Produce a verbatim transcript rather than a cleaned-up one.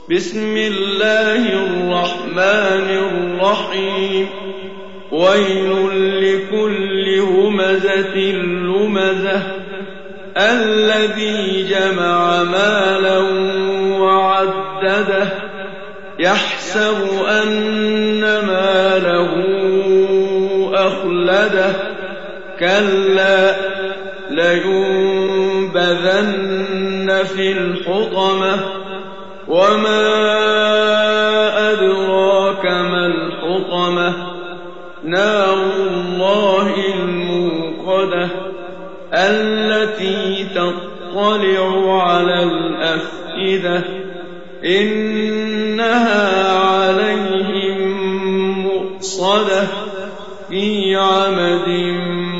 بسم الله الرحمن الرحيم ويل لكل همزة لمزة الذي جمع مالا وعدده يحسب أن ماله أخلده كلا لينبذن في الحطمة وما أدراك ما الحطمة نار الله الموقدة التي تطلع على الأفئدة إنها عليهم مؤصدة في عمد